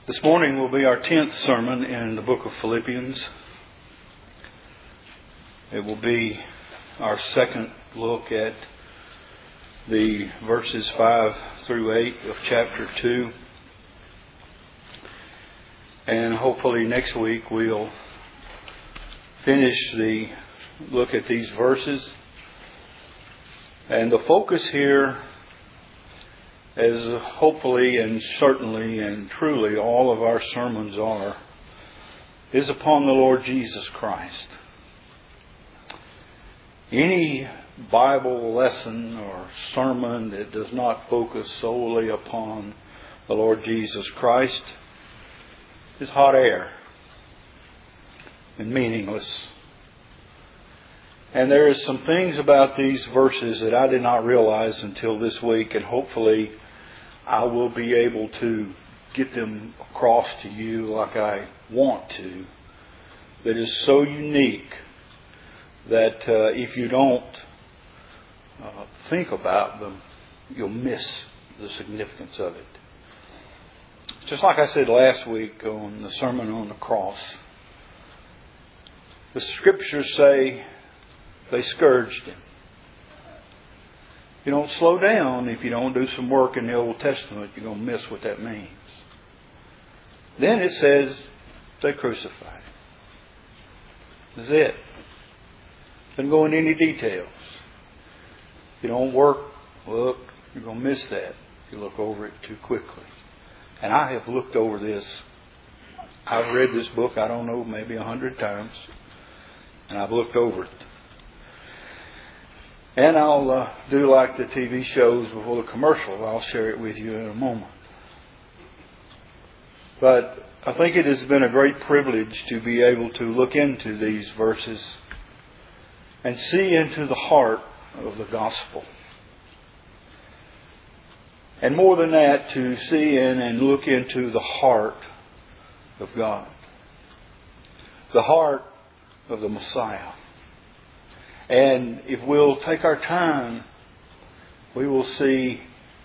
This morning will be our 10th sermon in the book of Philippians. It will be our second look at the verses 5 through 8 of chapter 2. And hopefully next week we'll finish the look at these verses. And the focus here, as hopefully and certainly and truly all of our sermons are, is upon the Lord Jesus Christ. Any Bible lesson or sermon that does not focus solely upon the Lord Jesus Christ is hot air and meaningless. And there is some things about these verses that I did not realize until this week, and hopefully I will be able to get them across to you like I want to, that is so unique that if you don't think about them, you'll miss the significance of it. Just like I said last week on the Sermon on the Cross, the Scriptures say they scourged Him. You don't slow down if you don't do some work in the Old Testament. You're going to miss what that means. Then it says they crucified Him. That's it. Doesn't go into any details. If you don't look, you're going to miss that if you look over it too quickly. And I have looked over this. I've read this book, I don't know, maybe 100 times. And I've looked over it. And I'll do like the TV shows before the commercial. I'll share it with you in a moment. But I think it has been a great privilege to be able to look into these verses and see into the heart of the gospel. And more than that, to see in and look into the heart of God. The heart of the Messiah. And if we'll take our time, we will see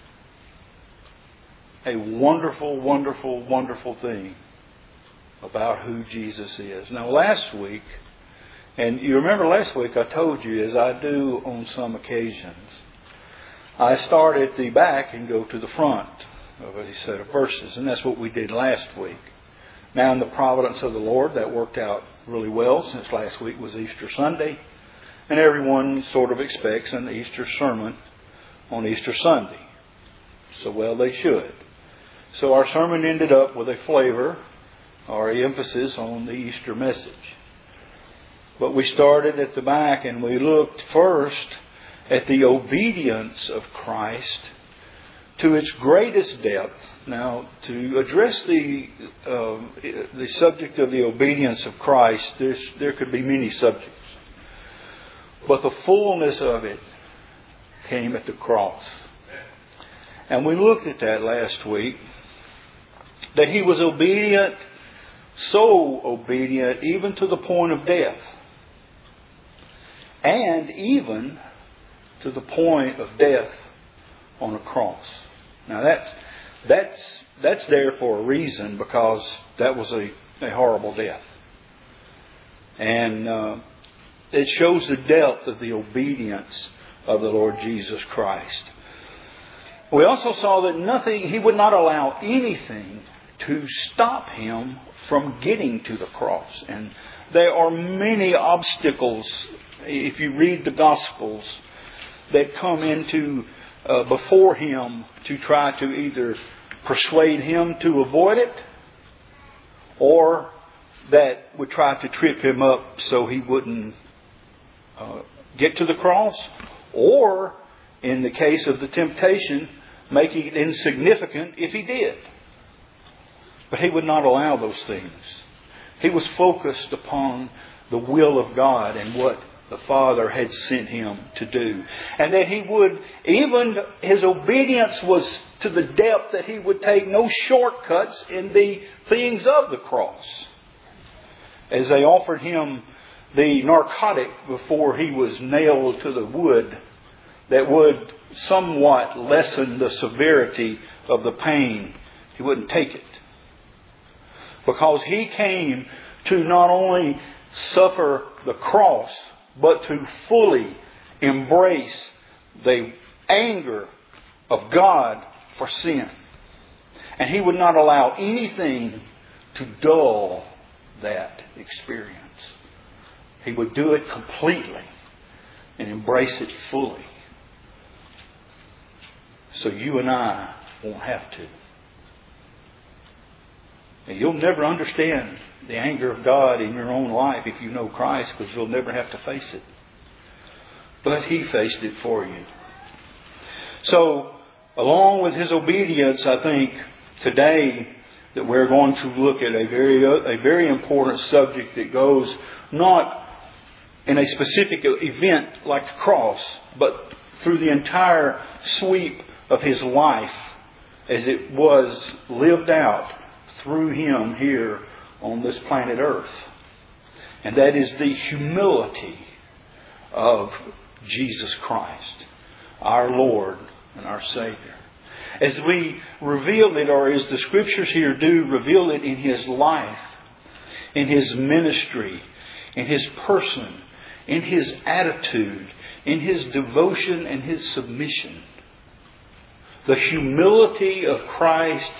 a wonderful, wonderful, wonderful thing about who Jesus is. Now last week, and you remember last week I told you, as I do on some occasions, I start at the back and go to the front of a set of verses. And that's what we did last week. Now in the providence of the Lord, that worked out really well since last week was Easter Sunday. And everyone sort of expects an Easter sermon on Easter Sunday. So well they should. So our sermon ended up with a flavor or emphasis on the Easter message. But we started at the back and we looked first at the obedience of Christ to its greatest depth. Now, to address the subject of the obedience of Christ, there could be many subjects. But the fullness of it came at the cross. And we looked at that last week. That He was obedient, so obedient, even to the point of death. And even to the point of death on a cross. Now that's there for a reason, because that was a horrible death. And it shows the depth of the obedience of the Lord Jesus Christ. We also saw that He would not allow anything to stop Him from getting to the cross. And there are many obstacles, if you read the Gospels, that come into before Him to try to either persuade Him to avoid it, or that would try to trip Him up so He wouldn't get to the cross, or in the case of the temptation, making it insignificant if He did. But He would not allow those things. He was focused upon the will of God and what the Father had sent Him to do. And that He would, even His obedience was to the depth that He would take no shortcuts in the things of the cross. As they offered Him the narcotic before He was nailed to the wood that would somewhat lessen the severity of the pain, He wouldn't take it. Because He came to not only suffer the cross, but to fully embrace the anger of God for sin. And He would not allow anything to dull that experience. He would do it completely and embrace it fully. So you and I won't have to. And you'll never understand the anger of God in your own life if you know Christ, because you'll never have to face it. But He faced it for you. So, along with His obedience, I think today that we're going to look at a very important subject that goes not in a specific event like the cross, but through the entire sweep of His life as it was lived out through Him here on this planet Earth. And that is the humility of Jesus Christ, our Lord and our Savior. As we reveal it, or as the Scriptures here do reveal it in His life, in His ministry, in His person, in His attitude, in His devotion and His submission. The humility of Christ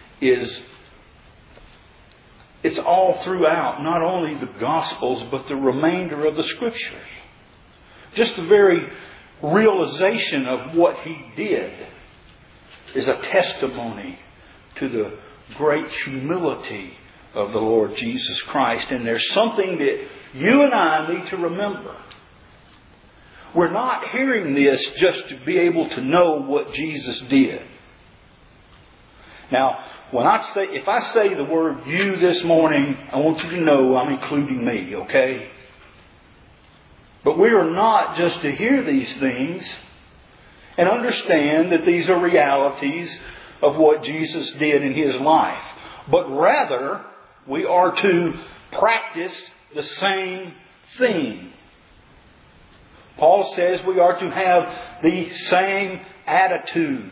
it's all throughout, not only the Gospels, but the remainder of the Scriptures. Just the very realization of what He did is a testimony to the great humility of the Lord Jesus Christ. And there's something that you and I need to remember. We're not hearing this just to be able to know what Jesus did. Now, if I say the word you this morning, I want you to know I'm including me, okay? But we are not just to hear these things and understand that these are realities of what Jesus did in His life. But rather, we are to practice the same thing. Paul says we are to have the same attitude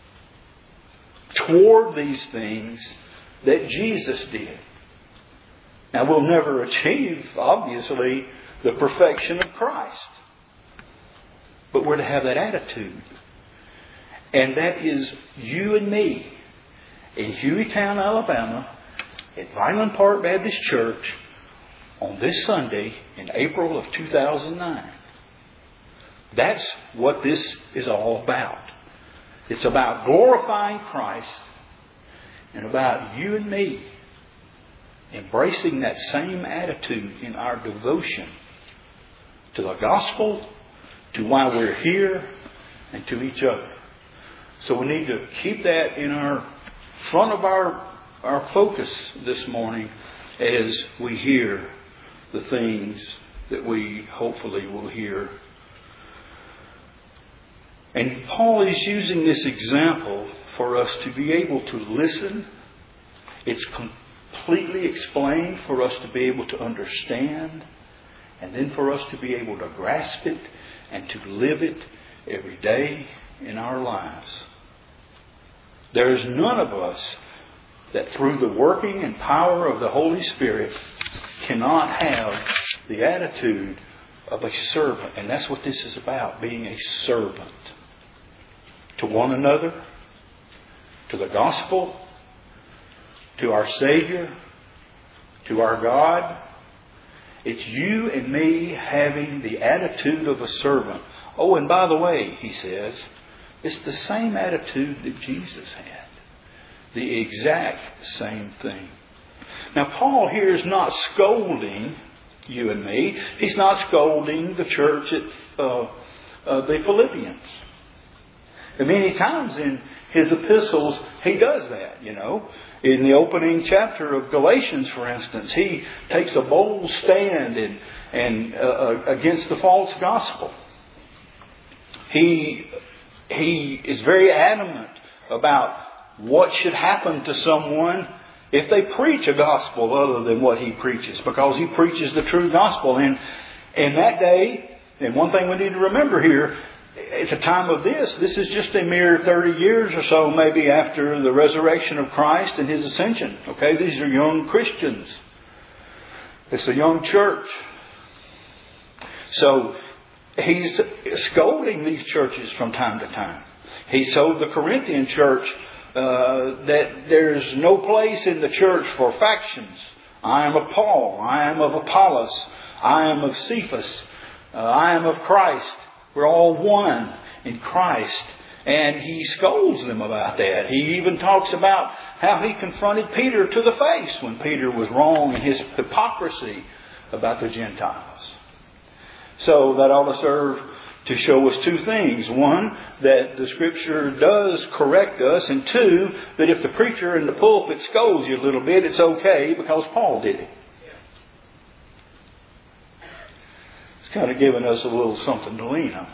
toward these things that Jesus did. Now, we'll never achieve, obviously, the perfection of Christ. But we're to have that attitude. And that is you and me in Hueytown, Alabama, at Vineland Park Baptist Church on this Sunday in April of 2009. That's what this is all about. It's about glorifying Christ and about you and me embracing that same attitude in our devotion to the gospel, to why we're here, and to each other. So we need to keep that in our front of our focus this morning as we hear the things that we hopefully will hear. And Paul is using this example for us to be able to listen. It's completely explained for us to be able to understand, and then for us to be able to grasp it and to live it every day in our lives. There is none of us that through the working and power of the Holy Spirit cannot have the attitude of a servant. And that's what this is about, being a servant to one another, to the gospel, to our Savior, to our God. It's you and me having the attitude of a servant. Oh, and by the way, he says, it's the same attitude that Jesus had. The exact same thing. Now, Paul here is not scolding you and me. He's not scolding the church at the Philippians. And many times in his epistles, he does that, you know. In the opening chapter of Galatians, for instance, he takes a bold stand and against the false gospel. He is very adamant about what should happen to someone if they preach a gospel other than what he preaches, because he preaches the true gospel. And in that day, and one thing we need to remember here, at the time of this is just a mere 30 years or so maybe after the resurrection of Christ and His ascension. Okay, these are young Christians. It's a young church. So He's scolding these churches from time to time. He told the Corinthian church that there's no place in the church for factions. I am of Paul. I am of Apollos. I am of Cephas. I am of Christ. We're all one in Christ. And he scolds them about that. He even talks about how he confronted Peter to the face when Peter was wrong in his hypocrisy about the Gentiles. So that ought to serve to show us two things. One, that the Scripture does correct us. And two, that if the preacher in the pulpit scolds you a little bit, it's okay because Paul did it. It's kind of giving us a little something to lean on.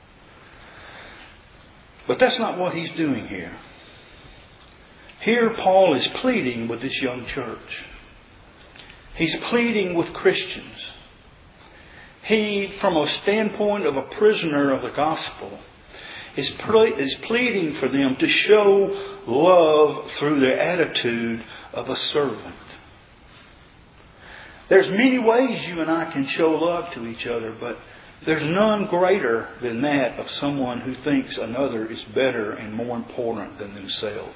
But that's not what he's doing here. Here Paul is pleading with this young church. He's pleading with Christians. He, from a standpoint of a prisoner of the gospel, is pleading for them to show love through their attitude of a servant. There's many ways you and I can show love to each other, but there's none greater than that of someone who thinks another is better and more important than themselves.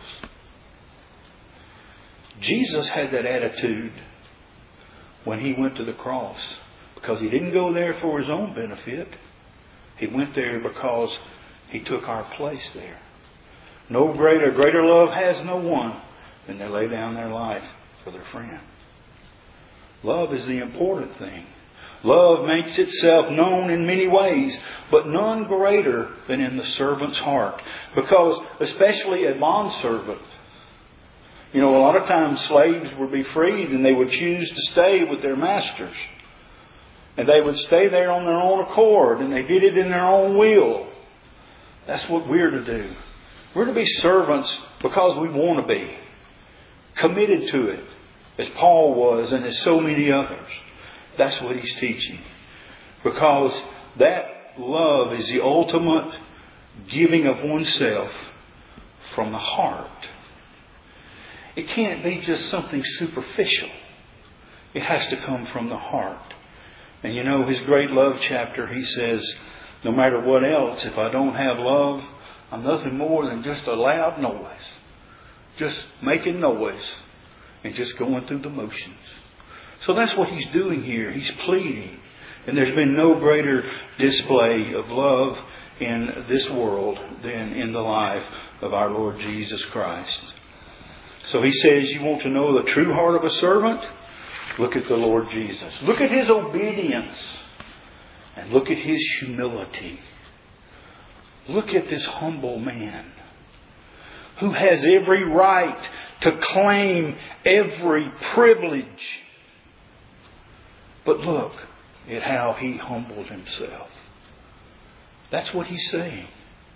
Jesus had that attitude when He went to the cross, because He didn't go there for His own benefit. He went there because He took our place there. No greater love has no one than to lay down their life for their friend. Love is the important thing. Love makes itself known in many ways, but none greater than in the servant's heart. Because, especially a bondservant, a lot of times slaves would be freed and they would choose to stay with their masters. And they would stay there on their own accord, and they did it in their own will. That's what we're to do. We're to be servants because we want to be. Committed to it, as Paul was and as so many others. That's what he's teaching. Because that love is the ultimate giving of oneself from the heart. It can't be just something superficial. It has to come from the heart. And his great love chapter, he says, no matter what else, if I don't have love, I'm nothing more than just a loud noise. Just making noise and just going through the motions. So that's what he's doing here. He's pleading. And there's been no greater display of love in this world than in the life of our Lord Jesus Christ. So he says, you want to know the true heart of a servant? Look at the Lord Jesus. Look at His obedience. And look at His humility. Look at this humble man who has every right to claim every privilege. But look at how He humbled Himself. That's what he's saying.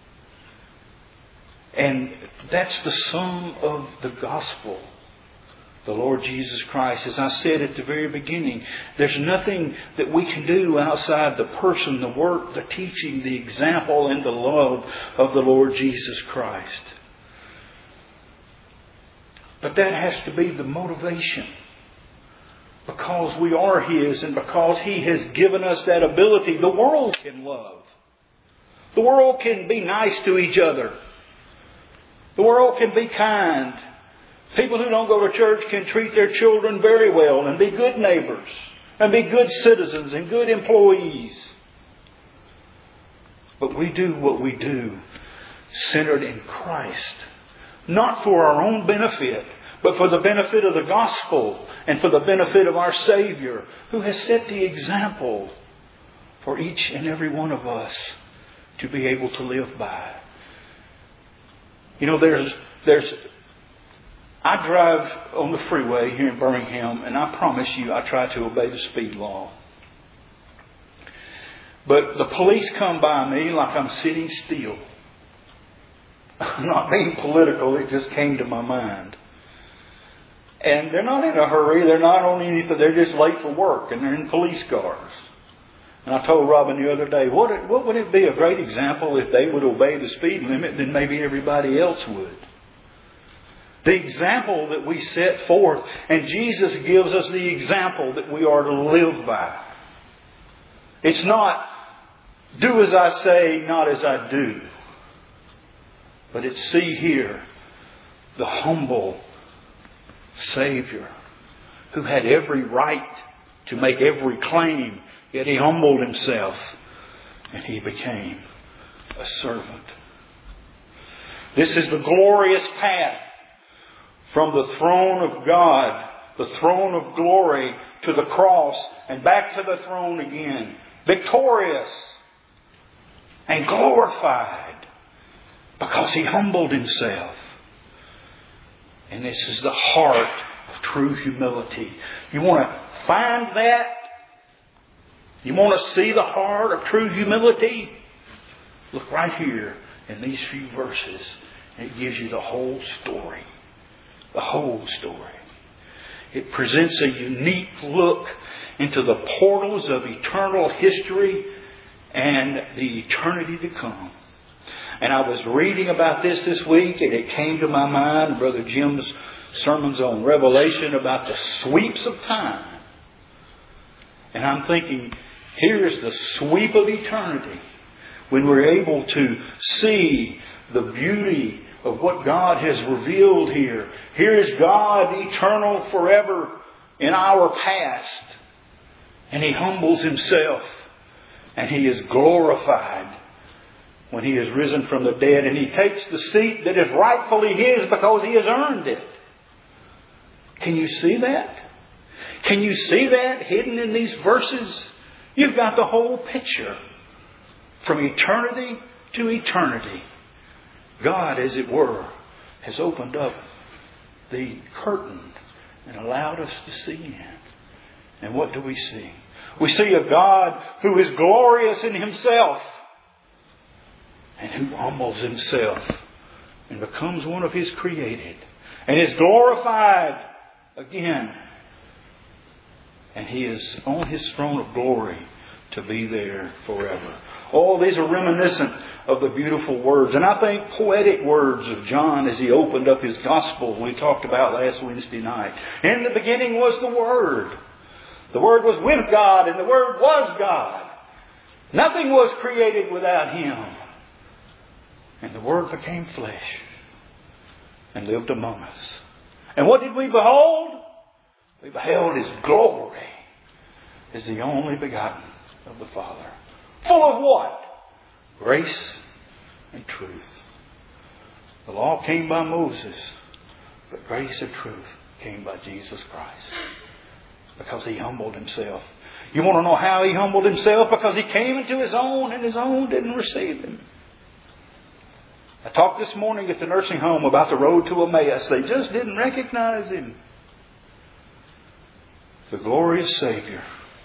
And that's the sum of the gospel. The Lord Jesus Christ. As I said at the very beginning, there's nothing that we can do outside the person, the work, the teaching, the example, and the love of the Lord Jesus Christ. But that has to be the motivation. Because we are His and because He has given us that ability, the world can love. The world can be nice to each other. The world can be kind. People who don't go to church can treat their children very well and be good neighbors and be good citizens and good employees. But we do what we do centered in Christ. Not for our own benefit, but for the benefit of the gospel and for the benefit of our Savior, who has set the example for each and every one of us to be able to live by. I drive on the freeway here in Birmingham, and I promise you I try to obey the speed law. But the police come by me like I'm sitting still. I'm not being political, it just came to my mind. And they're not in a hurry, they're not on anything, they're just late for work and they're in police cars. And I told Robin the other day, what would it be a great example if they would obey the speed limit, then maybe everybody else would. The example that we set forth, and Jesus gives us the example that we are to live by. It's not do as I say, not as I do. But it's see here the humble Savior who had every right to make every claim, yet He humbled Himself and He became a servant. This is the glorious path from the throne of God, the throne of glory, to the cross and back to the throne again. Victorious and glorified because He humbled Himself. And this is the heart of true humility. You want to find that? You want to see the heart of true humility? Look right here in these few verses. It gives you the whole story. The whole story. It presents a unique look into the portals of eternal history and the eternity to come. And I was reading about this week, and it came to my mind, Brother Jim's sermons on Revelation about the sweeps of time. And I'm thinking, here's the sweep of eternity when we're able to see the beauty of what God has revealed here. Here is God eternal forever in our past. And He humbles Himself. And He is glorified when He is risen from the dead. And He takes the seat that is rightfully His because He has earned it. Can you see that? Can you see that hidden in these verses? You've got the whole picture. From eternity to eternity. God, as it were, has opened up the curtain and allowed us to see in. And what do we see? We see a God who is glorious in Himself and who humbles Himself and becomes one of His created and is glorified again. And He is on His throne of glory to be there forever. All these are reminiscent of the beautiful words. And I think poetic words of John as he opened up his gospel we talked about last Wednesday night. In the beginning was the Word. The Word was with God and the Word was God. Nothing was created without Him. And the Word became flesh and lived among us. And what did we behold? We beheld His glory as the only begotten of the Father. Full of what? Grace and truth. The law came by Moses, but grace and truth came by Jesus Christ. Because He humbled Himself. You want to know how He humbled Himself? Because He came into His own and His own didn't receive Him. I talked this morning at the nursing home about the road to Emmaus. They just didn't recognize Him. The glorious Savior.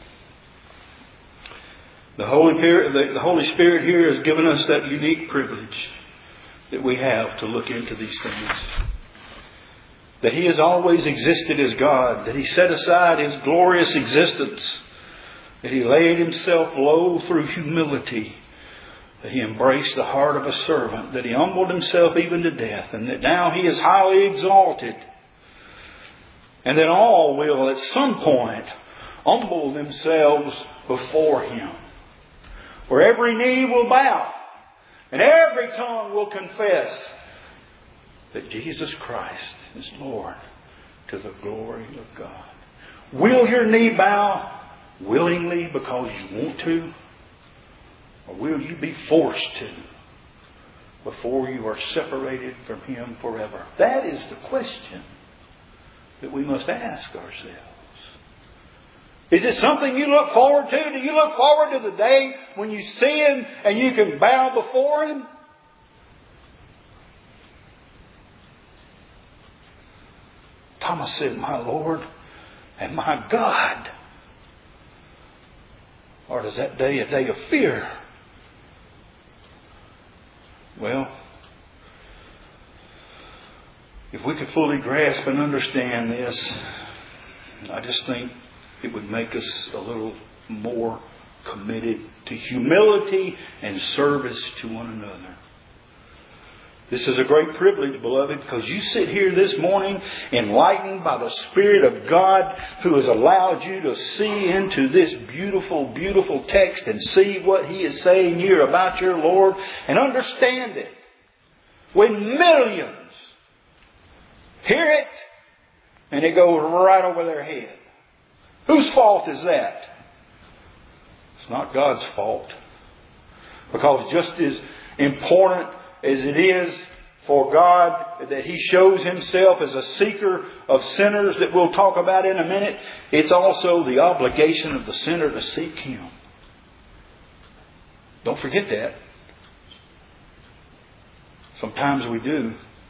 The Holy Spirit here has given us that unique privilege that we have to look into these things. That He has always existed as God. That He set aside His glorious existence. That He laid Himself low through humility. That He embraced the heart of a servant. That He humbled Himself even to death. And that now He is highly exalted. And that all will at some point humble themselves before Him. Where every knee will bow and every tongue will confess that Jesus Christ is Lord to the glory of God. Will your knee bow willingly because you want to? Or will you be forced to before you are separated from Him forever? That is the question that we must ask ourselves. Is it something you look forward to? Do you look forward to the day when you see Him and you can bow before Him? Thomas said, "My Lord and my God." Or is that day a day of fear? Well, if we could fully grasp and understand this, I just think it would make us a little more committed to humility and service to one another. This is a great privilege, beloved, because you sit here this morning enlightened by the Spirit of God who has allowed you to see into this beautiful, beautiful text and see what He is saying here about your Lord and understand it. When millions hear it and it goes right over their head. Whose fault is that? It's not God's fault. Because just as important as it is for God that He shows Himself as a seeker of sinners that we'll talk about in a minute, it's also the obligation of the sinner to seek Him. Don't forget that. Sometimes we do.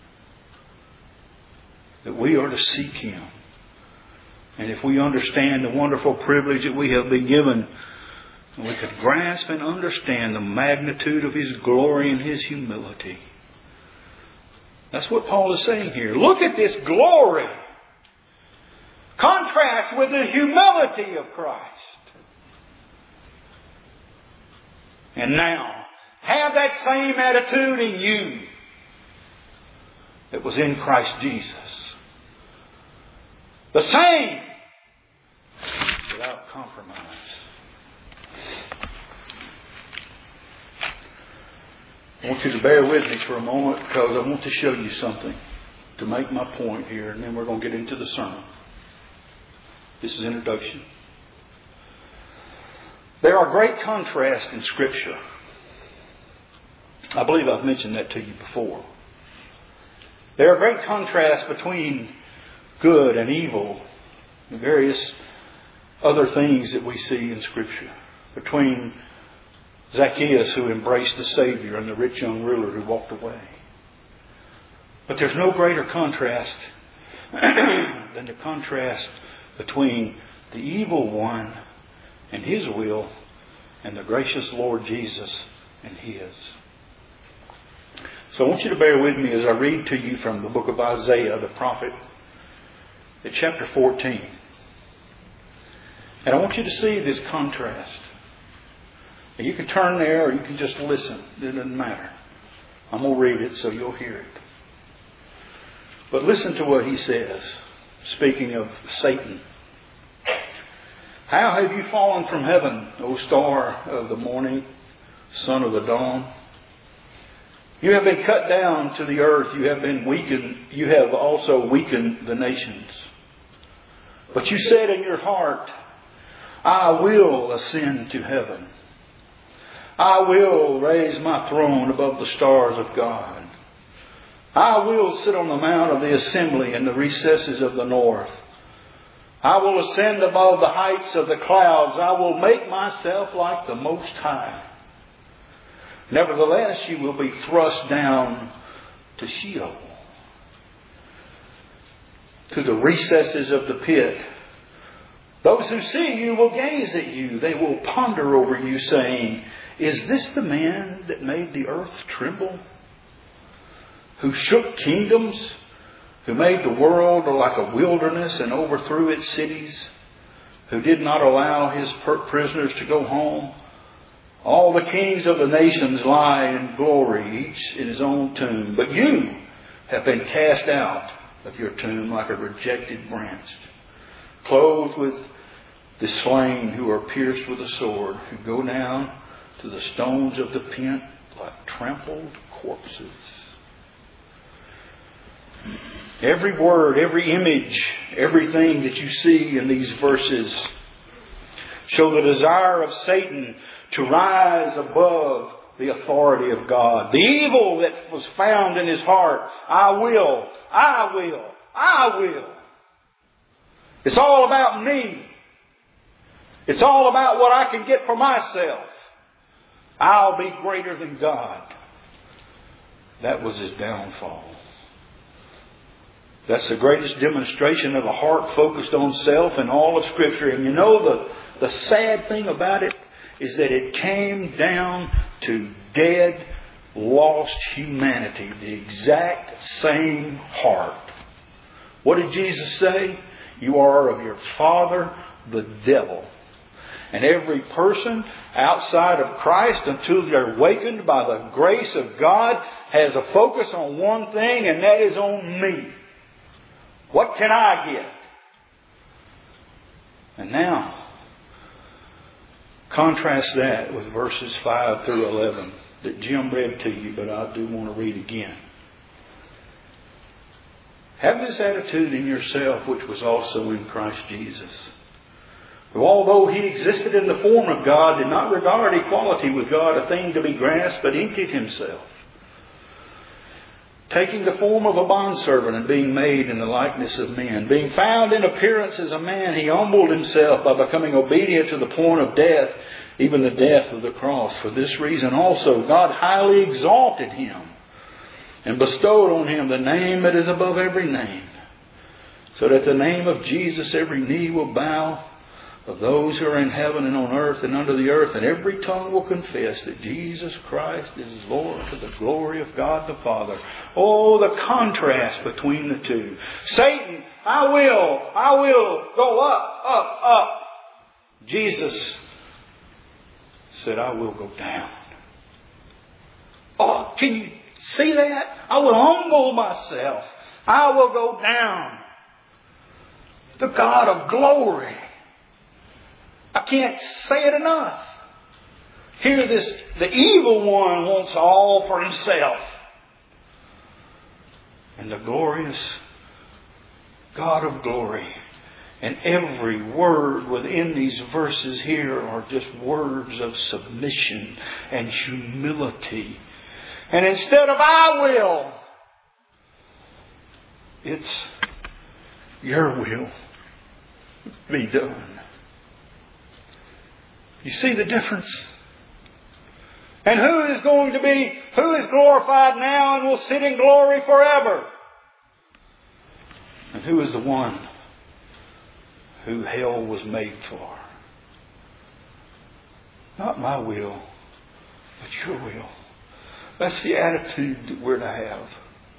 That we are to seek Him. And if we understand the wonderful privilege that we have been given, we could grasp and understand the magnitude of His glory and His humility. That's what Paul is saying here. Look at this glory. Contrast with the humility of Christ. And now, have that same attitude in you that was in Christ Jesus. The same, without compromise. I want you to bear with me for a moment because I want to show you something to make my point here, and then we're going to get into the sermon. This is introduction. There are great contrasts in Scripture. I believe I've mentioned that to you before. There are great contrasts between good and evil and various other things that we see in Scripture. Between Zacchaeus, who embraced the Savior, and the rich young ruler who walked away. But there's no greater contrast than the contrast between the evil one and his will and the gracious Lord Jesus and His. So I want you to bear with me as I read to you from the book of Isaiah, the prophet, at chapter 14. And I want you to see this contrast. And you can turn there or you can just listen. It doesn't matter. I'm going to read it so you'll hear it. But listen to what he says, speaking of Satan. How have you fallen from heaven, O star of the morning, son of the dawn? You have been cut down to the earth. You have been weakened. You have also weakened the nations. But you said in your heart, I will ascend to heaven. I will raise my throne above the stars of God. I will sit on the mount of the assembly in the recesses of the north. I will ascend above the heights of the clouds. I will make myself like the Most High. Nevertheless, you will be thrust down to Sheol, to the recesses of the pit. Those who see you will gaze at you. They will ponder over you, saying, is this the man that made the earth tremble? Who shook kingdoms? Who made the world like a wilderness and overthrew its cities? Who did not allow His prisoners to go home? All the kings of the nations lie in glory, each in his own tomb. But you have been cast out of your tomb like a rejected branch, clothed with the slain who are pierced with a sword, who go down to the stones of the pit like trampled corpses. Every word, every image, everything that you see in these verses show the desire of Satan to rise above the authority of God. The evil that was found in his heart. I will. It's all about me. It's all about what I can get for myself. I'll be greater than God. That was his downfall. That's the greatest demonstration of a heart focused on self in all of Scripture. And you know the sad thing about it is that it came down to dead, lost humanity. The exact same heart. What did Jesus say? You are of your father, the devil. And every person outside of Christ, until they're awakened by the grace of God, has a focus on one thing, and that is on me. What can I get? And now, contrast that with verses 5 through 11 that Jim read to you, but I do want to read again. Have this attitude in yourself which was also in Christ Jesus, who although He existed in the form of God, did not regard equality with God a thing to be grasped, but emptied Himself, taking the form of a bondservant and being made in the likeness of men. Being found in appearance as a man, He humbled Himself by becoming obedient to the point of death, even the death of the cross. For this reason also God highly exalted Him and bestowed on Him the name that is above every name, so that the name of Jesus every knee will bow, of those who are in heaven and on earth and under the earth, and every tongue will confess that Jesus Christ is Lord, to the glory of God the Father. Oh, the contrast between the two. Satan, I will go up. Jesus said, I will go down. Oh, can you see that? I will humble myself. I will go down. The God of glory. I can't say it enough. Here the evil one wants all for himself. And the glorious God of glory. And every word within these verses here are just words of submission and humility. And instead of I will, it's your will be done. You see the difference? And who is glorified now and will sit in glory forever? And who is the one who hell was made for? Not my will, but your will. That's the attitude that we're to have.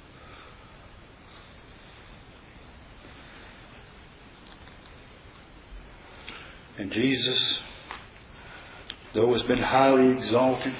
And Jesus, though has been highly exalted,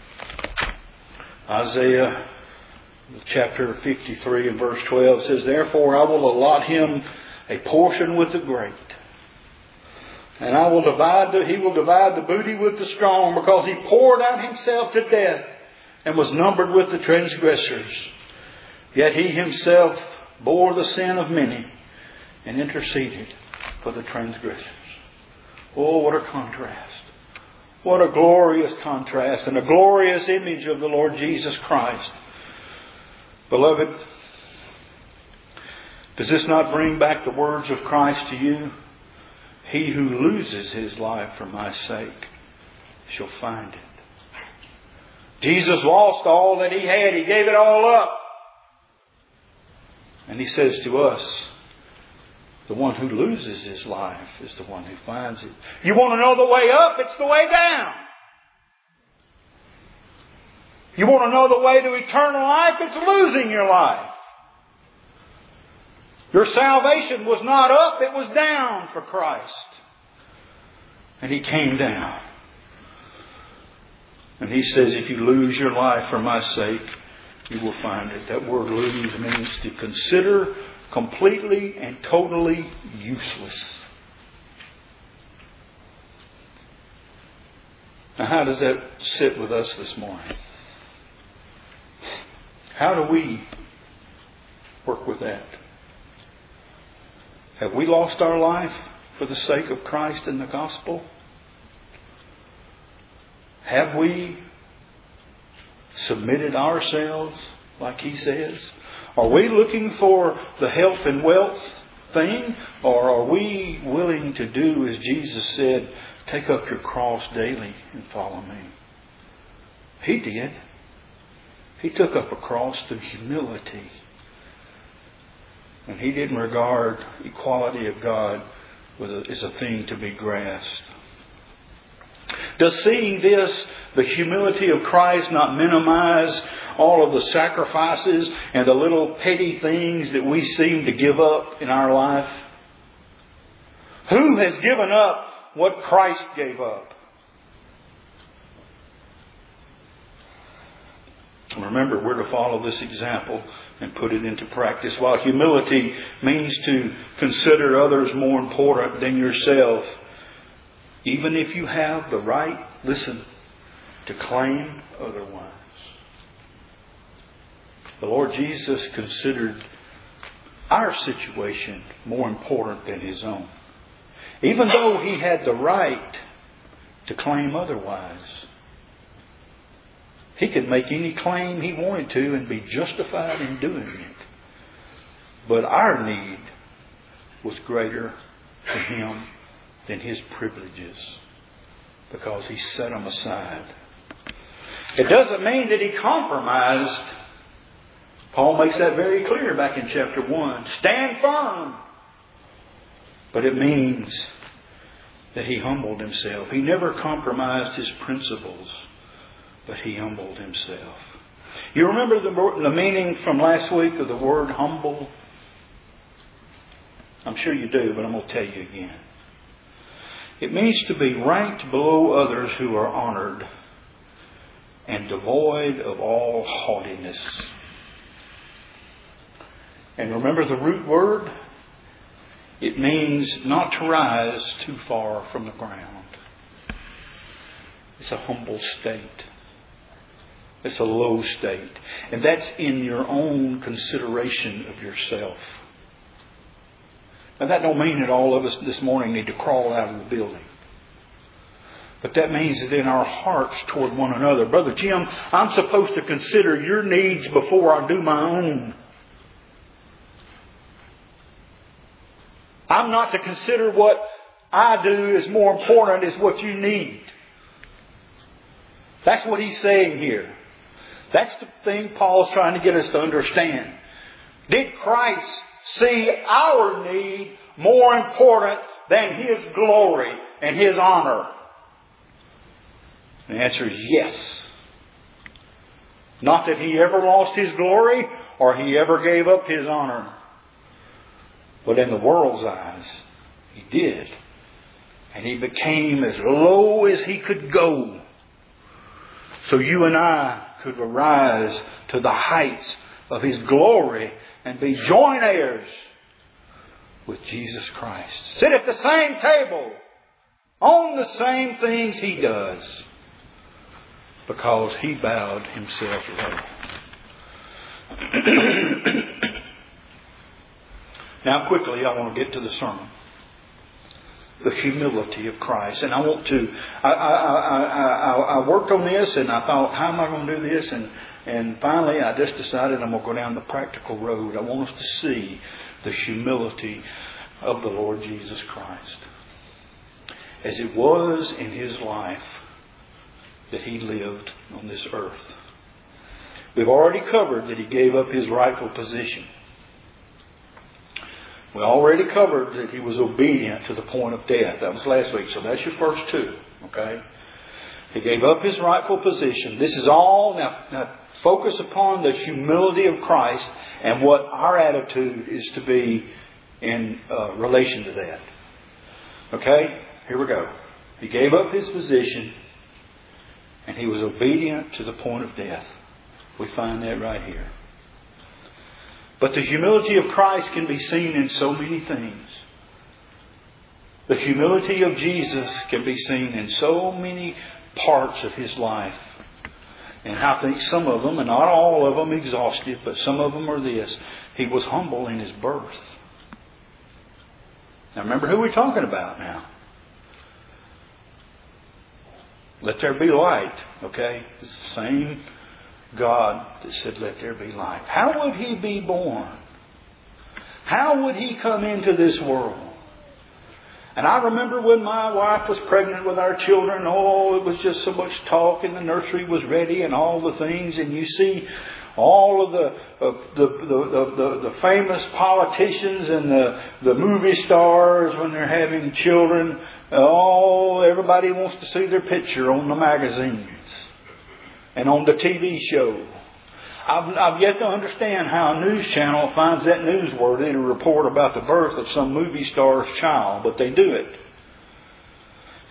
Isaiah chapter 53 and verse 12 says, Therefore I will allot him a portion with the great, and he will divide the booty with the strong, because he poured out himself to death and was numbered with the transgressors. Yet he himself bore the sin of many and interceded for the transgressors. Oh, what a contrast. What a glorious contrast and a glorious image of the Lord Jesus Christ. Beloved, does this not bring back the words of Christ to you? He who loses his life for my sake shall find it. Jesus lost all that he had. He gave it all up. And he says to us, the one who loses his life is the one who finds it. You want to know the way up? It's the way down. You want to know the way to eternal life? It's losing your life. Your salvation was not up, it was down for Christ. And He came down. And He says, if you lose your life for my sake, you will find it. That word lose means to consider completely and totally useless. Now, how does that sit with us this morning? How do we work with that? Have we lost our life for the sake of Christ and the gospel? Have we submitted ourselves like He says? Are we looking for the health and wealth thing? Or are we willing to do as Jesus said, take up your cross daily and follow me? He did. He took up a cross through humility. And He didn't regard equality of God as a thing to be grasped. Does seeing this, the humility of Christ, not minimize all of the sacrifices and the little petty things that we seem to give up in our life? Who has given up what Christ gave up. Remember, we're to follow this example and put it into practice. While humility means to consider others more important than yourself, even if you have the right, listen, to claim otherwise. The Lord Jesus considered our situation more important than His own. Even though He had the right to claim otherwise. He could make any claim He wanted to and be justified in doing it. But our need was greater to Him than His privileges, because He set them aside. It doesn't mean that He compromised. Paul makes that very clear back in chapter 1. Stand firm. But it means that He humbled Himself. He never compromised His principles, but He humbled Himself. You remember the meaning from last week of the word humble? I'm sure you do, but I'm going to tell you again. It means to be ranked below others who are honored and devoid of all haughtiness. And remember the root word? It means not to rise too far from the ground. It's a humble state. It's a low state. And that's in your own consideration of yourself. Now that don't mean that all of us this morning need to crawl out of the building. But that means that in our hearts toward one another, Brother Jim, I'm supposed to consider your needs before I do my own. I'm not to consider what I do as more important as what you need. That's what he's saying here. That's the thing Paul's trying to get us to understand. Did Christ see our need more important than His glory and His honor? The answer is yes. Not that He ever lost His glory or He ever gave up His honor. But in the world's eyes, He did. And He became as low as He could go. So you and I could arise to the heights of His glory and be joint heirs with Jesus Christ. Sit at the same table, on the same things He does, because He bowed Himself low. Now quickly, I want to get to the sermon. The humility of Christ. And I want to, I worked on this and I thought, how am I going to do this? And finally I just decided I'm going to go down the practical road. I want us to see the humility of the Lord Jesus Christ. As it was in His life that He lived on this earth. We've already covered that He gave up His rightful position. We already covered that He was obedient to the point of death. That was last week. So that's your first two. Okay? He gave up His rightful position. This is all, now focus upon the humility of Christ and what our attitude is to be in relation to that. Okay? Here we go. He gave up His position and He was obedient to the point of death. We find that right here. But the humility of Christ can be seen in so many things. The humility of Jesus can be seen in so many parts of His life. And I think some of them, and not all of them exhaustive, but some of them are this. He was humble in His birth. Now remember who we're talking about now. Let there be light. Okay? It's the same God that said, let there be light. How would He be born? How would He come into this world? And I remember when my wife was pregnant with our children, it was just so much talk, and the nursery was ready and all the things. And you see all of the famous politicians and the movie stars when they're having children. Everybody wants to see their picture on the magazines and on the TV show. I've yet to understand how a news channel finds that newsworthy to report about the birth of some movie star's child, but they do it.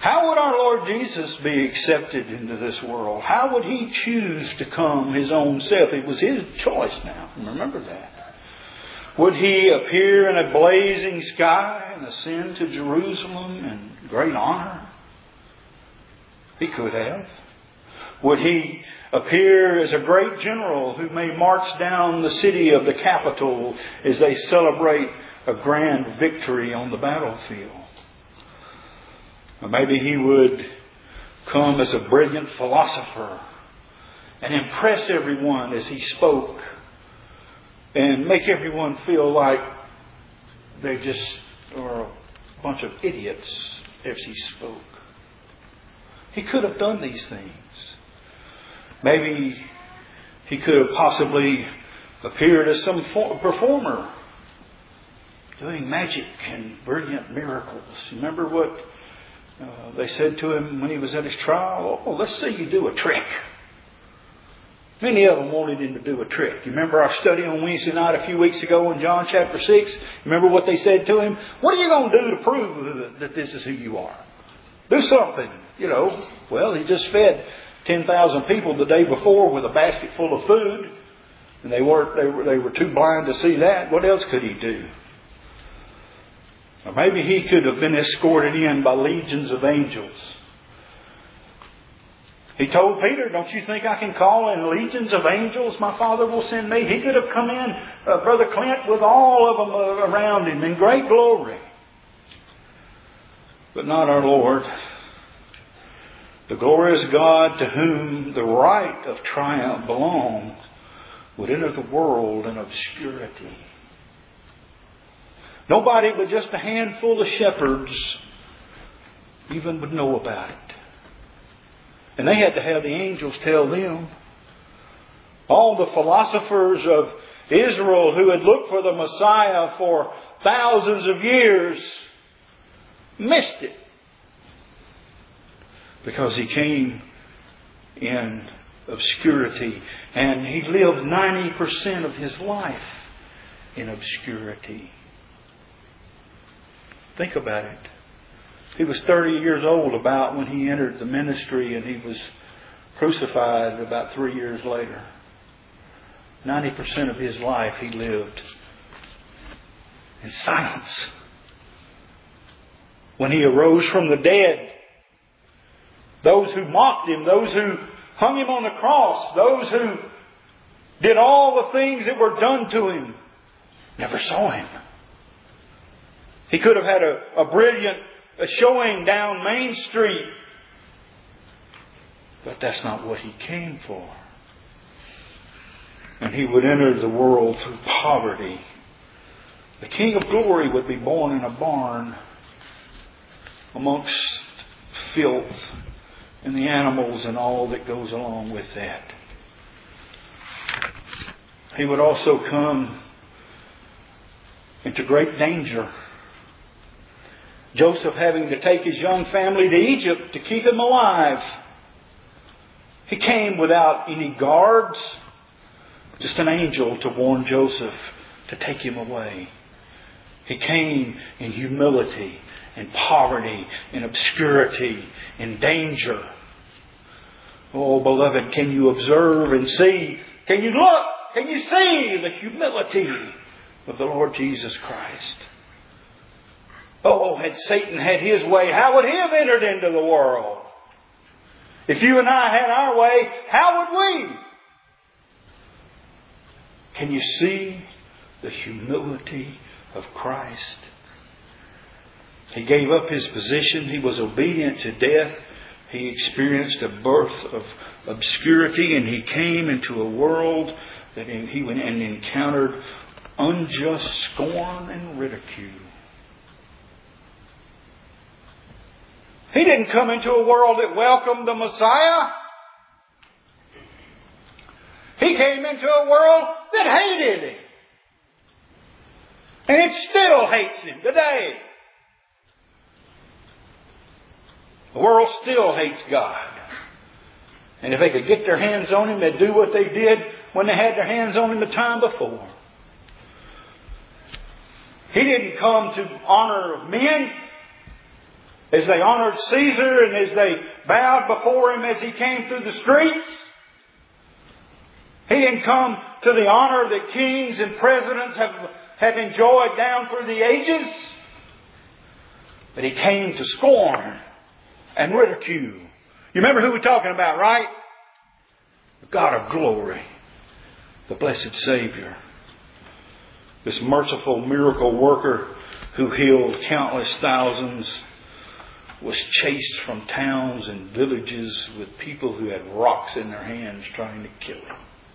How would our Lord Jesus be accepted into this world? How would He choose to come His own self? It was His choice now. Remember that. Would He appear in a blazing sky and ascend to Jerusalem in great honor? He could have. Would He appear as a great general who may march down the city of the capital as they celebrate a grand victory on the battlefield? Or maybe He would come as a brilliant philosopher and impress everyone as He spoke and make everyone feel like they just are a bunch of idiots as He spoke. He could have done these things. Maybe He could have possibly appeared as some performer doing magic and brilliant miracles. Remember what they said to Him when He was at His trial? Oh, let's see you do a trick. Many of them wanted Him to do a trick. You remember our study on Wednesday night a few weeks ago in John chapter 6? Remember what they said to Him? What are you going to do to prove that this is who you are? Do something, Well, He just fed 10,000 people the day before with a basket full of food. And they were too blind to see that. What else could He do? Or maybe He could have been escorted in by legions of angels. He told Peter, don't you think I can call in legions of angels? My Father will send me. He could have come in, Brother Clint, with all of them around Him in great glory. But not our Lord. The glorious God to whom the right of triumph belongs would enter the world in obscurity. Nobody but just a handful of shepherds even would know about it. And they had to have the angels tell them. All the philosophers of Israel who had looked for the Messiah for thousands of years missed it. Because He came in obscurity. And He lived 90% of His life in obscurity. Think about it. He was 30 years old about when He entered the ministry, and He was crucified about 3 years later. 90% of His life He lived in silence. When He arose from the dead, those who mocked Him, those who hung Him on the cross, those who did all the things that were done to Him, never saw Him. He could have had a brilliant showing down Main Street. But that's not what He came for. And He would enter the world through poverty. The King of Glory would be born in a barn amongst filth and the animals and all that goes along with that. He would also come into great danger. Joseph having to take his young family to Egypt to keep him alive. He came without any guards, just an angel to warn Joseph to take him away. He came in humility, in poverty, in obscurity, in danger. Oh, beloved, can you observe and see? Can you look? Can you see the humility of the Lord Jesus Christ? Oh, had Satan had his way, how would he have entered into the world? If you and I had our way, how would we? Can you see the humility of Christ? He gave up His position. He was obedient to death. He experienced a birth of obscurity, and He came into a world that He encountered unjust scorn and ridicule. He didn't come into a world that welcomed the Messiah. He came into a world that hated Him. And it still hates Him today. The world still hates God. And if they could get their hands on Him, they'd do what they did when they had their hands on Him the time before. He didn't come to honor of men. as they honored Caesar and as they bowed before Him as He came through the streets. He didn't come to the honor that kings and presidents have enjoyed down through the ages. But He came to scorn and ridicule. You remember who we're talking about, right? The God of glory. The blessed Savior. This merciful miracle worker who healed countless thousands was chased from towns and villages with people who had rocks in their hands trying to kill Him.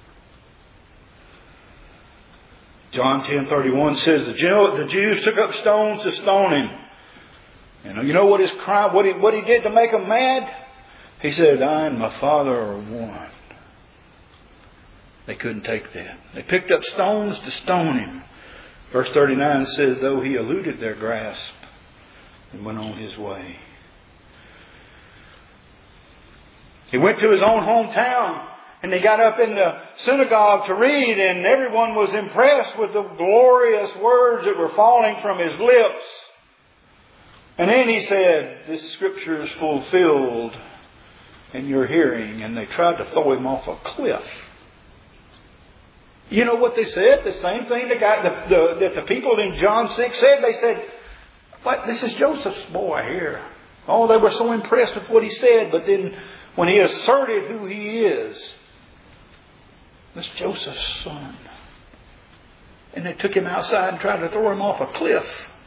John 10:31 says the Jews took up stones to stone Him. And you know what his crime, what he did to make them mad? He said, I and my Father are one. They couldn't take that. They picked up stones to stone Him. Verse 39 says, though He eluded their grasp and went on His way. He went to His own hometown and He got up in the synagogue to read, and everyone was impressed with the glorious words that were falling from His lips. And then He said, this scripture is fulfilled in your hearing. And they tried to throw Him off a cliff. You know what they said? The same thing that the people in John 6 said. They said, what? This is Joseph's boy here. Oh, they were so impressed with what he said. But then when he asserted who he is, this Joseph's son. And they took him outside and tried to throw him off a cliff.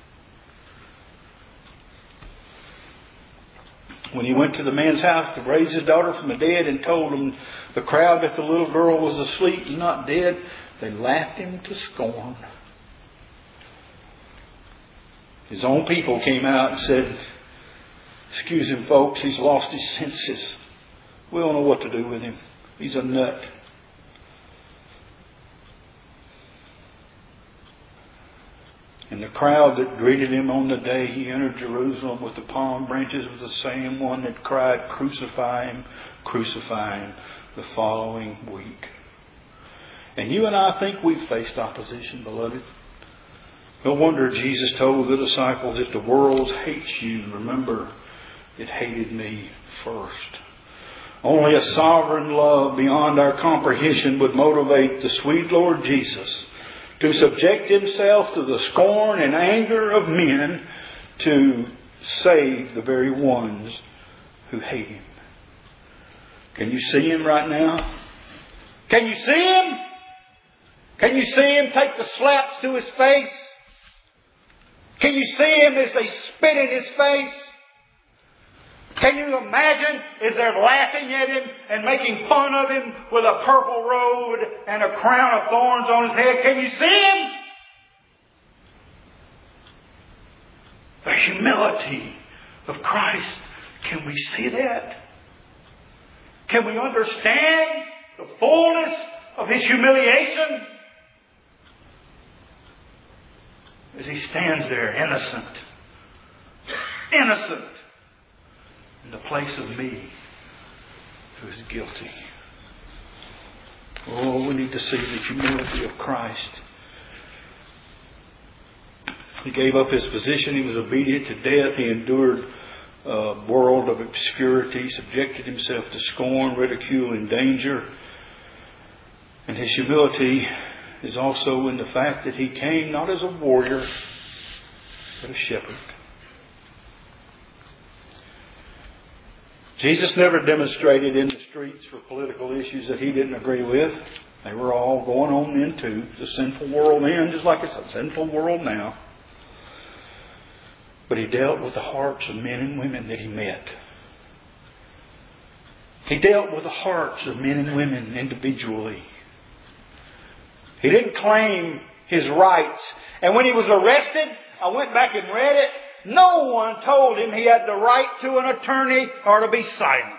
When he went to the man's house to raise his daughter from the dead and told him, the crowd, that the little girl was asleep and not dead, they laughed Him to scorn. His own people came out and said, excuse him, folks, he's lost his senses. We don't know what to do with him. He's a nut. And the crowd that greeted Him on the day He entered Jerusalem with the palm branches was the same one that cried, crucify Him, crucify Him, the following week. And you and I think we've faced opposition, beloved. No wonder Jesus told the disciples, if the world hates you, remember, it hated me first. Only a sovereign love beyond our comprehension would motivate the sweet Lord Jesus to subject Himself to the scorn and anger of men to save the very ones who hate Him. Can you see Him right now? Can you see Him? Can you see Him take the slaps to His face? Can you see Him as they spit in His face? Can you imagine as they're laughing at Him and making fun of Him with a purple robe and a crown of thorns on His head? Can you see Him? The humility of Christ. Can we see that? Can we understand the fullness of His humiliation? As He stands there innocent. Innocent. In the place of me who is guilty. Oh, we need to see the humility of Christ. He gave up His position. He was obedient to death. He endured a world of obscurity, subjected Himself to scorn, ridicule, and danger. And His humility is also in the fact that He came not as a warrior, but a shepherd. Jesus never demonstrated in the streets for political issues that He didn't agree with. They were all going on into the sinful world then, just like it's a sinful world now. But He dealt with the hearts of men and women that He met. He dealt with the hearts of men and women individually. He didn't claim His rights. And when He was arrested, I went back and read it. No one told Him he had the right to an attorney or to be silent.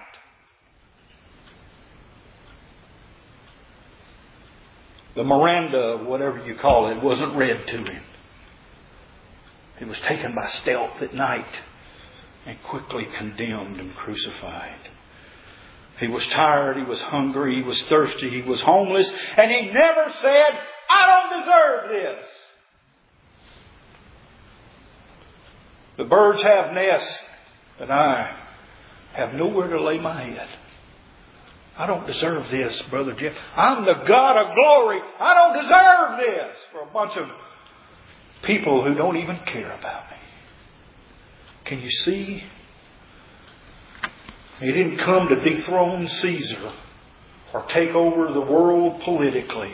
The Miranda, whatever you call it, wasn't read to Him. He was taken by stealth at night and quickly condemned and crucified. He was tired, he was hungry, he was thirsty, he was homeless, and He never said, I don't deserve this. The birds have nests that I have nowhere to lay my head. I don't deserve this, Brother Jeff. I'm the God of glory. I don't deserve this for a bunch of people who don't even care about me. Can you see? He didn't come to dethrone Caesar or take over the world politically.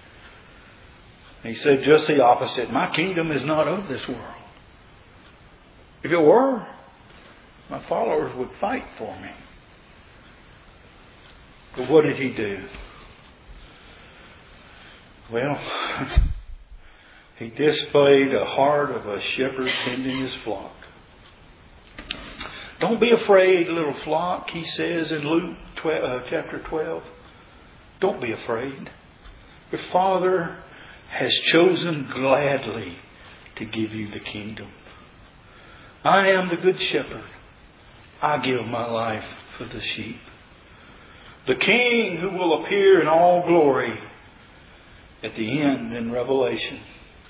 He said just the opposite. My kingdom is not of this world. If it were, my followers would fight for me. But what did He do? Well, He displayed a heart of a shepherd tending his flock. Don't be afraid, little flock, He says in Luke chapter 12. Don't be afraid. Your Father has chosen gladly to give you the kingdom. I am the good shepherd. I give my life for the sheep. The King who will appear in all glory at the end in Revelation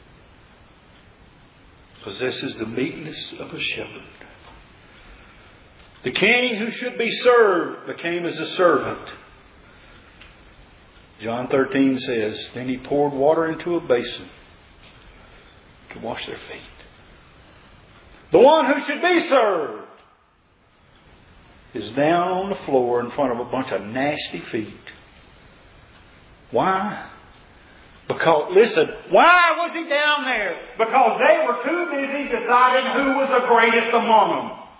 possesses the meekness of a shepherd. The King who should be served became as a servant. John 13 says, then He poured water into a basin to wash their feet. The one who should be served is down on the floor in front of a bunch of nasty feet. Why? Because, listen, why was He down there? Because they were too busy deciding who was the greatest among them.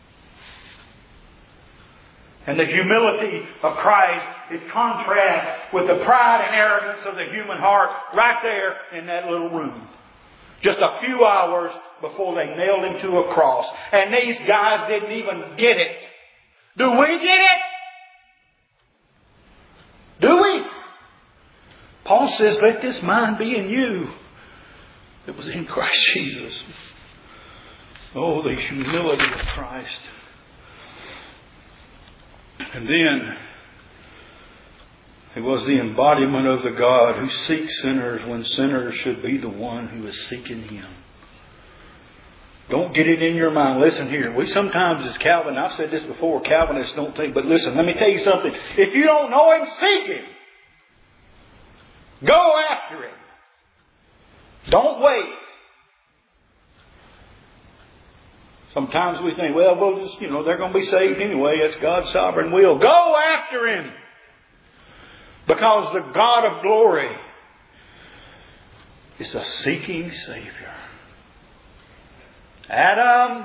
And the humility of Christ is contrast with the pride and arrogance of the human heart right there in that little room. Just a few hours before they nailed Him to a cross. And these guys didn't even get it. Do we get it? Do we? Paul says, let this mind be in you that was in Christ Jesus. Oh, the humility of Christ. And then He was the embodiment of the God who seeks sinners when sinners should be the one who is seeking Him. Don't get it in your mind. Listen here. We sometimes as Calvin, I've said this before, Calvinists don't think, but listen, let me tell you something. If you don't know Him, seek Him. Go after Him. Don't wait. Sometimes we think, well, we'll just, they're going to be saved anyway. It's God's sovereign will. Go after Him. Because the God of glory is a seeking Savior. Adam,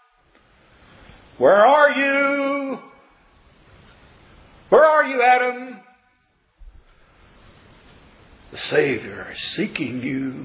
where are you? Where are you, Adam? The Savior is seeking you.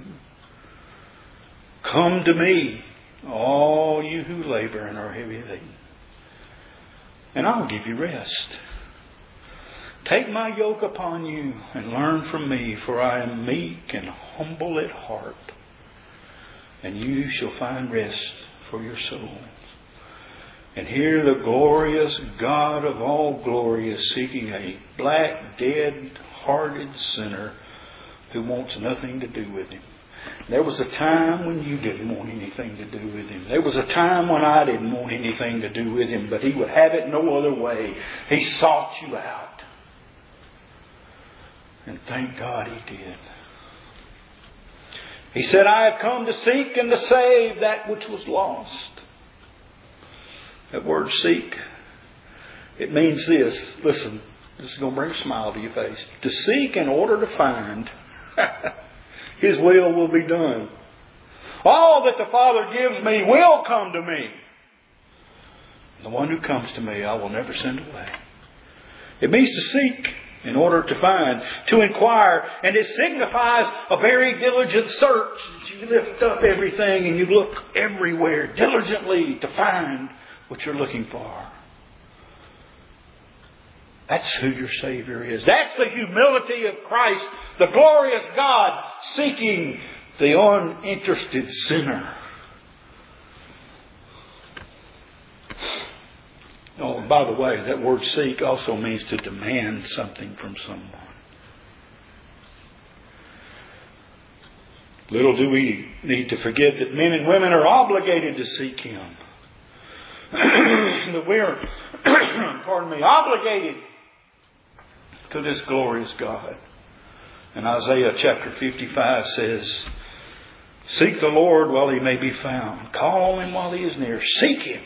Come to me, all you who labor and are heavy laden, and I'll give you rest. Take my yoke upon you and learn from me, for I am meek and humble at heart, and you shall find rest for your souls. And here the glorious God of all glory is seeking a black, dead-hearted sinner who wants nothing to do with Him. There was a time when you didn't want anything to do with Him. There was a time when I didn't want anything to do with Him, but He would have it no other way. He sought you out. And thank God He did. He said, I have come to seek and to save that which was lost. That word seek, it means this. Listen, this is going to bring a smile to your face. To seek in order to find. His will be done. All that the Father gives me will come to me. The one who comes to me I will never send away. It means to seek in order to find, to inquire, and it signifies a very diligent search. You lift up everything and you look everywhere diligently to find what you're looking for. That's who your Savior is. That's the humility of Christ, the glorious God seeking the uninterested sinner. Oh, by the way, that word seek also means to demand something from someone. Little do we need to forget that men and women are obligated to seek Him. that we're, pardon me, obligated to this glorious God. And Isaiah chapter 55 says, seek the Lord while He may be found. Call on Him while He is near. Seek Him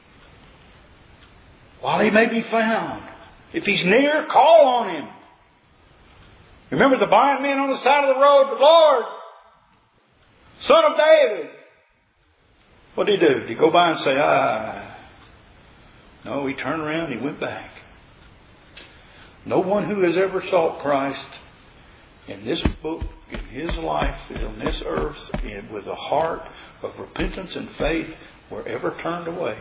while He may be found. If He's near, call on Him. Remember the blind man on the side of the road? The Lord, Son of David. What did He do? Did He go by and say, No, He turned around and He went back. No one who has ever sought Christ in this book, in his life, on this earth, with a heart of repentance and faith, were ever turned away.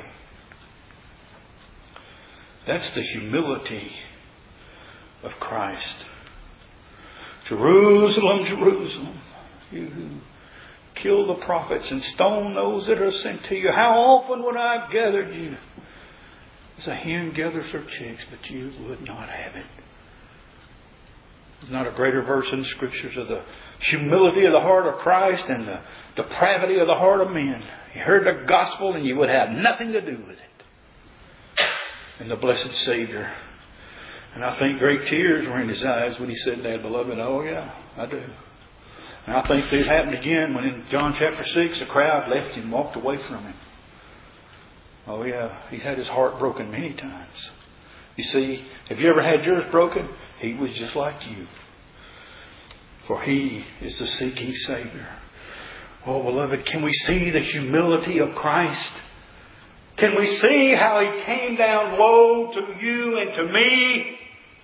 That's the humility of Christ. Jerusalem, Jerusalem, you who kill the prophets and stone those that are sent to you. How often would I have gathered you? As a hen gathers her chicks, but you would not have it. There's not a greater verse in the Scriptures of the humility of the heart of Christ and the depravity of the heart of men. You heard the gospel and you would have nothing to do with it. And the blessed Savior. And I think great tears were in His eyes when He said that, beloved. Oh yeah, I do. And I think this happened again when in John chapter 6 the crowd left Him, walked away from Him. Oh yeah, He's had His heart broken many times. You see, have you ever had yours broken? He was just like you. For He is the seeking Savior. Oh beloved, can we see the humility of Christ? Can we see how He came down low to you and to me?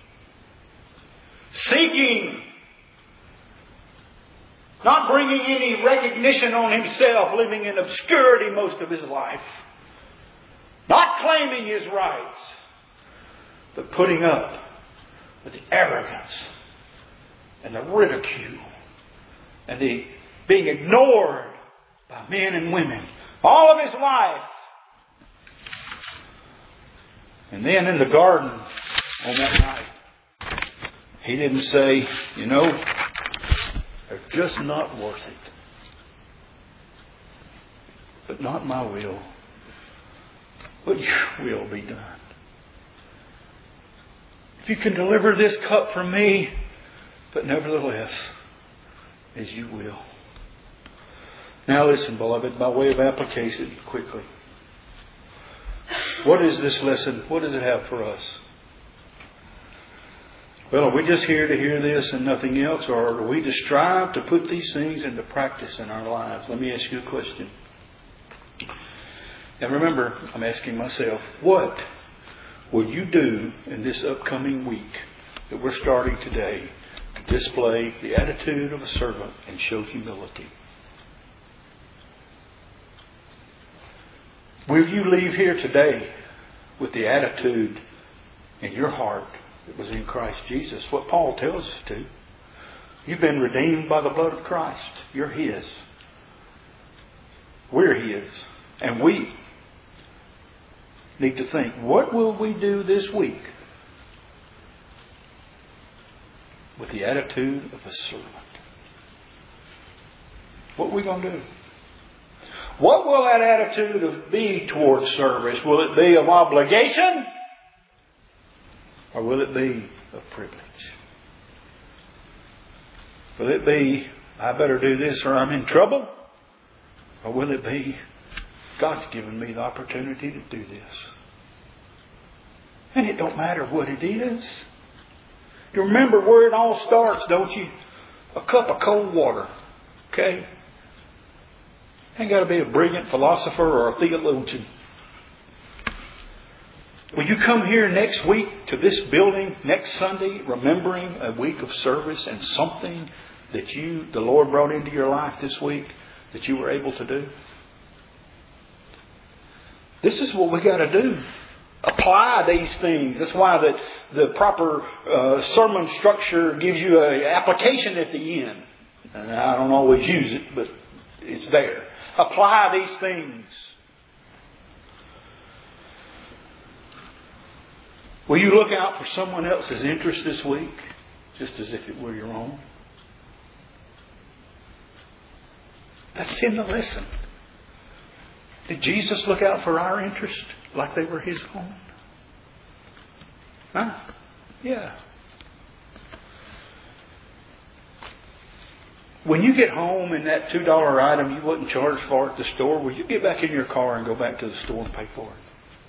Seeking. Not bringing any recognition on Himself, living in obscurity most of His life. Not claiming His rights, but putting up with the arrogance and the ridicule and the being ignored by men and women all of His life. And then in the garden on that night, He didn't say, they're just not worth it. But not my will, but your will be done. If you can deliver this cup from me, but nevertheless, as you will. Now listen, beloved, by way of application, quickly. What is this lesson? What does it have for us? Well, are we just here to hear this and nothing else? Or are we to strive to put these things into practice in our lives? Let me ask you a question. And remember, I'm asking myself, what will you do in this upcoming week that we're starting today to display the attitude of a servant and show humility? Will you leave here today with the attitude in your heart that was in Christ Jesus? What Paul tells us to. You've been redeemed by the blood of Christ. You're His. We're His. And we need to think, what will we do this week with the attitude of a servant? What are we going to do? What will that attitude be towards service? Will it be of obligation? Or will it be of privilege? Will it be, I better do this or I'm in trouble? Or will it be, God's given me the opportunity to do this? And it don't matter what it is. You remember where it all starts, don't you? A cup of cold water. Okay? Ain't got to be a brilliant philosopher or a theologian. Will you come here next week to this building, next Sunday, remembering a week of service and something that the Lord brought into your life this week that you were able to do? This is what we got to do. Apply these things. That's why the proper sermon structure gives you an application at the end. And I don't always use it, but it's there. Apply these things. Will you look out for someone else's interest this week, just as if it were your own? That's in the lesson. Did Jesus look out for our interest like they were His own? Huh? Yeah. When you get home and that $2 item you wouldn't charge for at the store, will you get back in your car and go back to the store and pay for it?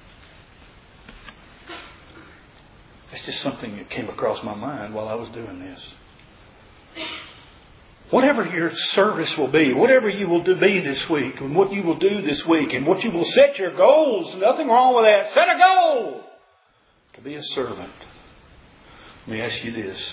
It's just something that came across my mind while I was doing this. Whatever your service will be, whatever you will be this week, and what you will do this week, and what you will set your goals, nothing wrong with that. Set a goal to be a servant. Let me ask you this.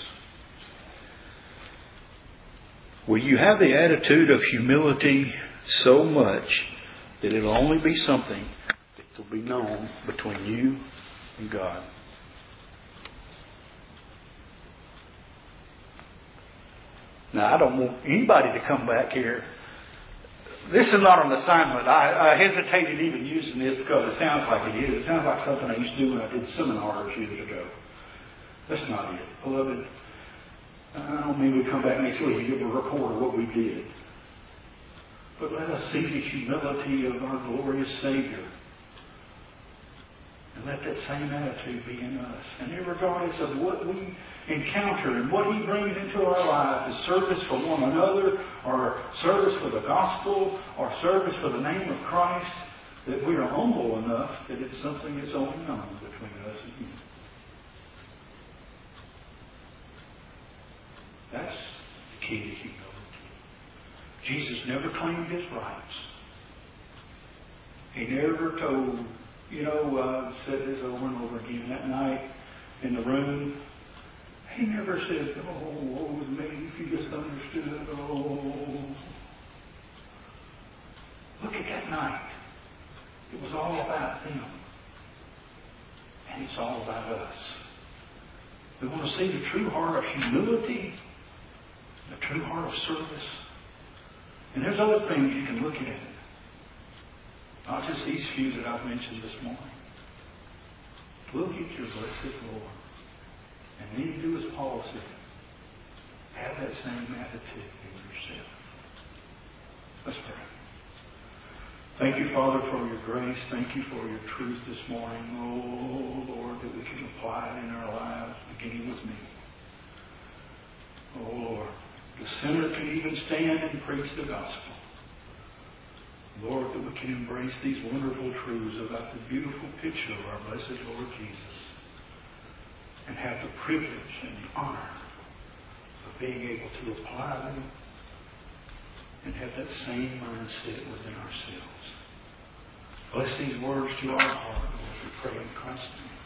Will you have the attitude of humility so much that it'll only be something that will be known between you and God? Now, I don't want anybody to come back here. This is not an assignment. I hesitated even using this because it sounds like it is. It sounds like something I used to do when I did seminars years ago. That's not it. Beloved, I don't mean we come back next week and give a report of what we did. But let us see the humility of our glorious Savior. And let that same attitude be in us. And regardless of what we encounter and what He brings into our lives, as service for one another, or service for the gospel, or service for the name of Christ, that we are humble enough that it's something that's only known between us and Him. That's the key to humility. Jesus never claimed His rights. He never told, I've said this over and over again, that night in the room, He never said, oh, woe is me, if you just understood, oh. Look at that night. It was all about them. And it's all about us. We want to see the true heart of humility, the true heart of service. And there's other things you can look at. Not just these few that I've mentioned this morning. Look at your blessed Lord. And then you do as Paul said. Have that same attitude in yourself. Let's pray. Thank you, Father, for your grace. Thank you for your truth this morning. Oh, Lord, that we can apply it in our lives, beginning with me. Oh, Lord, the sinner can even stand and preach the gospel. Lord, that we can embrace these wonderful truths about the beautiful picture of our blessed Lord Jesus and have the privilege and the honor of being able to apply them and have that same mindset within ourselves. Bless these words to our heart, Lord, we pray in Christ's name.